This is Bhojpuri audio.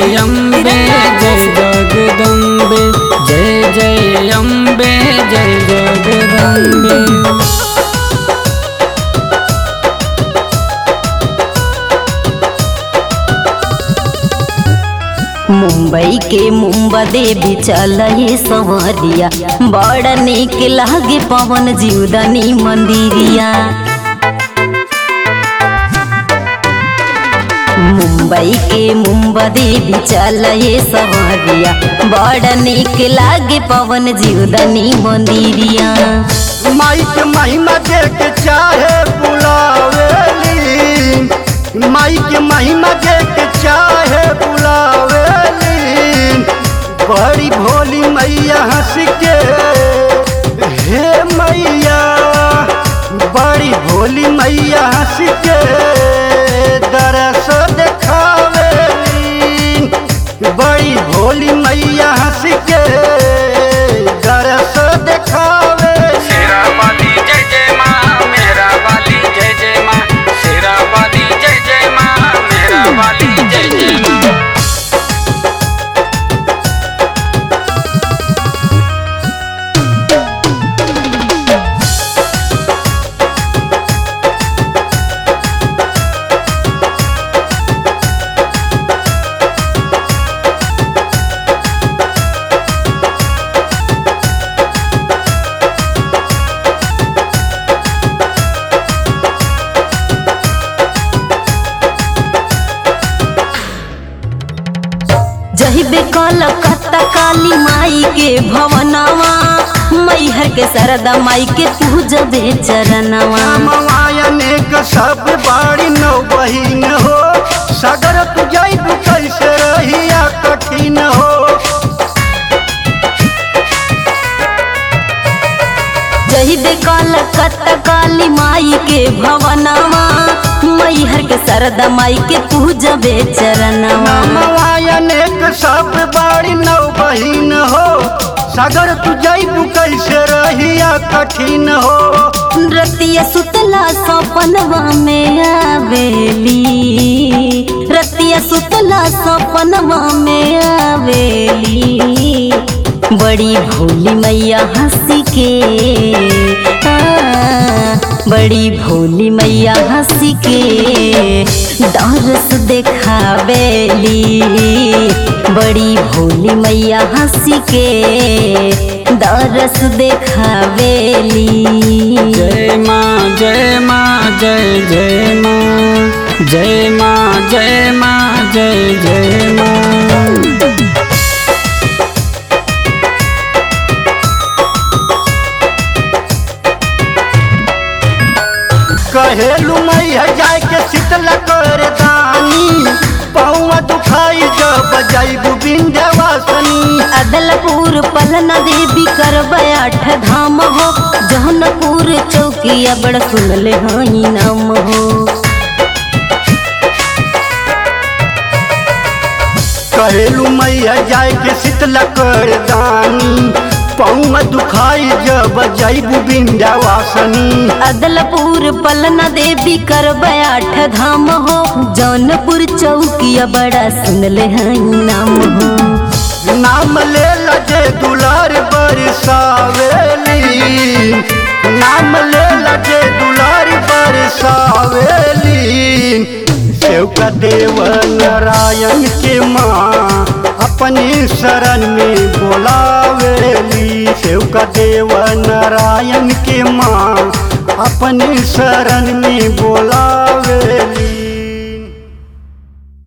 जय अम्बे जय जगदम्बे, जय जय अम्बे जय जगदम्बे। मुंबई के मुंबा देवी चलही सवरिया, बड़ा निक लागे पवन जीवदानी मंदिरिया। मुंबई के मुंबा देवी चलही सवरिया, बड़ा निक लागे पवन जीवदानी मंदिरिया। माई के महिमा देख चाहे बुलावेली, माई के महिमा देख चाहे बुलावेली। बड़ी भोली मैया हंस के, हे मैया बड़ी भोली मैया हंस के दरस देखावेली। बड़ी भोली मैया हंस के दरस देखावेली। शेरा वाली जय जय माँ, मेरा वाली जय जय माँ, शेरा वाली जय जय माँ, मेरा वाली जय जय माँ। जहिबे कलकत्ता काली माई के भवनवा, मैहर के सरदा माई के पूजबे चरणवा। मायनेक सब बाड़ी नौ बहिन हो, सगर तू जाइब कैसे रहिया कठिन हो। जहिबे कलकत्ता काली माई के भवनवा, मैहर के सरदा माई के पूजबे चरणवा। मायनेक सब बाड़ी नौ बहिन हो, सगर तू जाइब कैसे रहिया कठिन हो। रतिया सुतला सपनवा में आवेली, रतिया सुतला सपनवा में आवेली। बड़ी भोली मैया हंसी के, बड़ी भोली मैया हंसी के दरस देखावेली। बड़ी भोली मैया हंसी के दरस देखावेली। जय माँ जय माँ जय जय माँ, जय माँ जय माँ जय जय माँ। कहेलू मैया जाय के शीतल कर दानी, पौवा दुखाई जब जाइबू विंध्यवासिनी। अदलपुर पलना देवी करबै 8 धाम हो, जौनपुर चौकिया बड़ सुनले हई नाम हो। कहेलू मैया जाय के शीतल कर दानी, पौवा दुखाई जब जाइबू विंध्यवासिनी। अदलपुर पलना देवी करबै 8 धाम हो, जौनपुर चौकिया बड़ा सुनले हई नाम हो। नाम ले लजे दुलार बरसावेली, नाम ले लजे दुलार बरसावेली। सेवका देव नारायण के माँ अपनी शरण में बोलावेली। सेवका देव नारायण के माँ अपनी शरण में बोलावेली।